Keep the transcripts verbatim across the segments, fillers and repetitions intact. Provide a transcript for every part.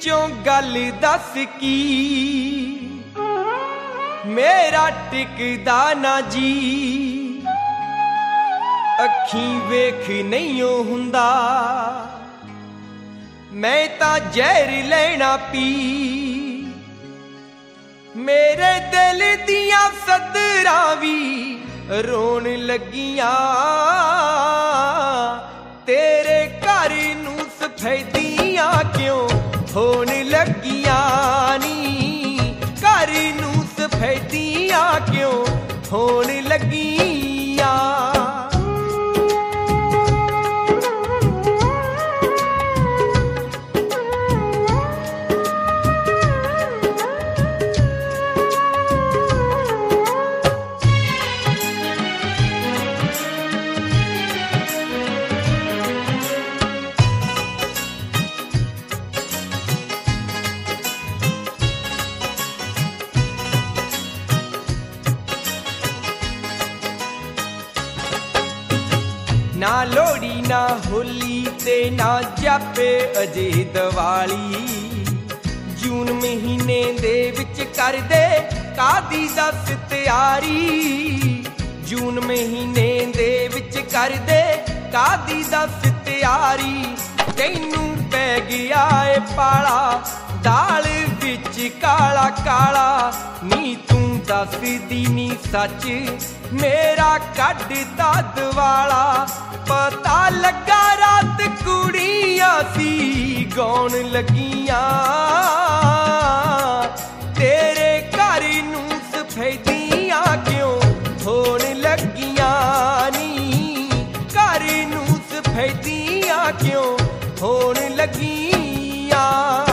विचों गल दस की मेरा टिकदा ना जी अखी वेख नहीं हुंदा मैं तां जहर लेना पी मेरे दिल दियां सदरां भी रोन लगियां तेरे घर नूं सफेदियां क्यों होन लगियां नी घर नूं सफेदियां क्यों होन लगियां ना लोड़ी ना होली ते ना जापे अजे दिवाली जून महीने दे विच कर दे कादी दस तैयारी जून महीने दे विच कर दे कादी दस तैयारी तैनू पै गया ए पाला दाल विच काला काला नी तू दस दी नी सच मेरा कड्डदा दवाला पता लगा रात कुड़ियां सी गौन लगियां तेरे घर नूं सफेदियां क्यों होन लगियां नी घर नूं सफेदियां क्यों होन लगियां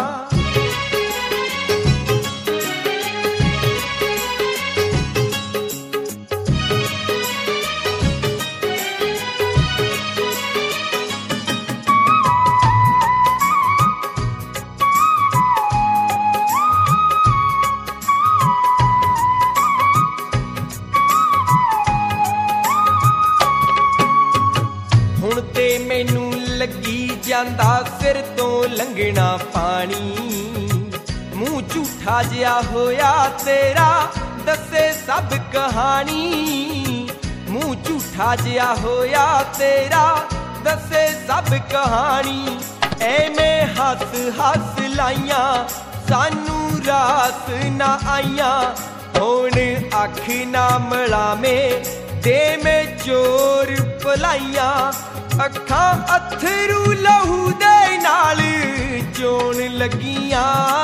मैनू लगी जांदा सिर तो लंघना पानी मूँह झूठा जिहा होया तेरा दसे सब कहानी मूँह झूठा जिहा होया तेरा दसे सब कहानी एवें हस हस लाइया सानू रास ना आईया हुण अख ना मिलावे दे में चोर भलाइया अखां अथरू लहू दे नाल चोण लगियां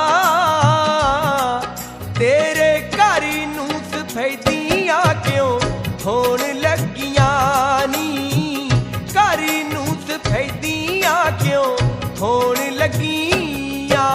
तेरे घर नूं सफेदियां क्यों होण लगियां नी घर नूं सफेदियां क्यों होण लगियां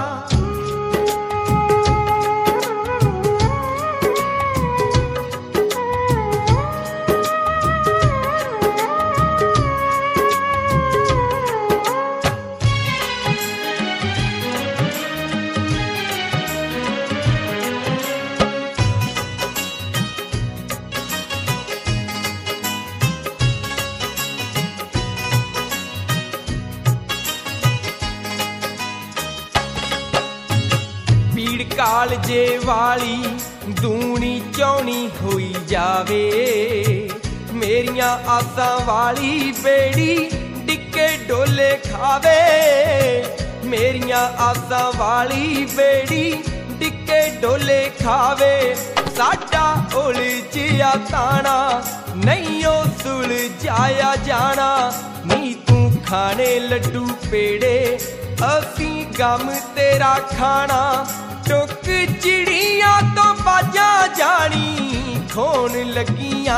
कालजे वाली दूनी चौनी होई जावे मेरियां आसां वाली बेड़ी डिक्के डोले खावे मेरियां आसां वाली बेड़ी डिक्के डोले खावे साडा उलझिया ताना नहीं ओ सुलझाया जाना नी तू खाने लड्डू पेड़े असी गम तेरा खाना टुक चिड़ियां तो बाजा जानी खोन लगियां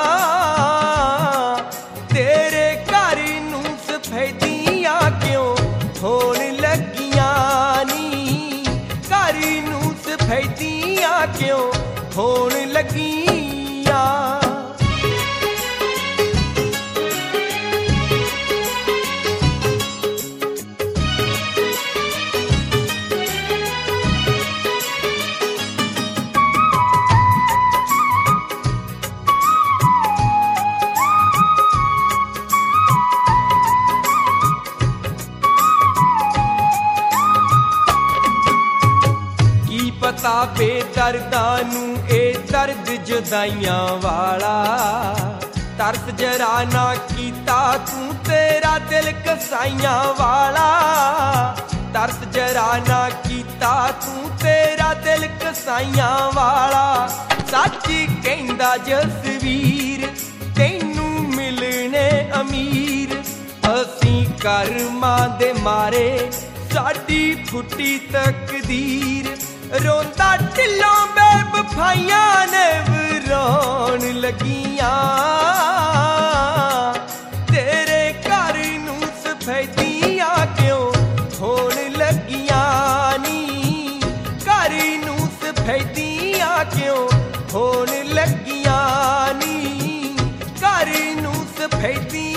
तेरे घर नूं सफेदियां क्यों होन लगियां नी घर नूं सफेदियां क्यों होन लगियां ਪਤਾ ਬੇਦਰਦਾਂ ਨੂੰ ਇਹ ਦਰਦ ਜੁਦਾਈਆਂ ਵਾਲਾ। ਤਰਸ ਜਰਾ ਨਾ ਕੀਤਾ ਤੂੰ ਤੇਰਾ ਦਿਲ ਕਸਾਈਆਂ ਵਾਲਾ। ਤਰਸ ਜਰਾ ਨਾ ਕੀਤਾ ਤੂੰ ਤੇਰਾ ਦਿਲ ਕਸਾਈਆਂ ਵਾਲਾ। ਸੱਚ ਕਹਿੰਦਾ ਜਸਵੀਰ ਤੈਨੂੰ ਮਿਲਣੇ ਅਮੀਰ। ਅਸੀਂ ਕਰਮਾਂ ਦੇ ਮਾਰੇ ਸਾਡੀ ਫੁੱਟੀ ਤਕਦੀਰ। ਰੋਂਦਾ ਢਿੱਲੋਂ ਬੇਵਫਾਈਆਂ ਨੇ ਵਰਾਉਣ ਲੱਗੀਆਂ। ਤੇਰੇ ਘਰ ਨੂੰ ਸਫੈਦੀਆਂ ਕਿਉਂ ਹੋਣ ਲੱਗੀਆਂ ਨੀ। ਘਰ ਨੂੰ ਸਫੈਦੀਆਂ ਕਿਉਂ ਹੋਣ ਲੱਗੀਆਂ ਨੀ। ਘਰ ਨੂੰ ਸਫੈਦੀਆਂ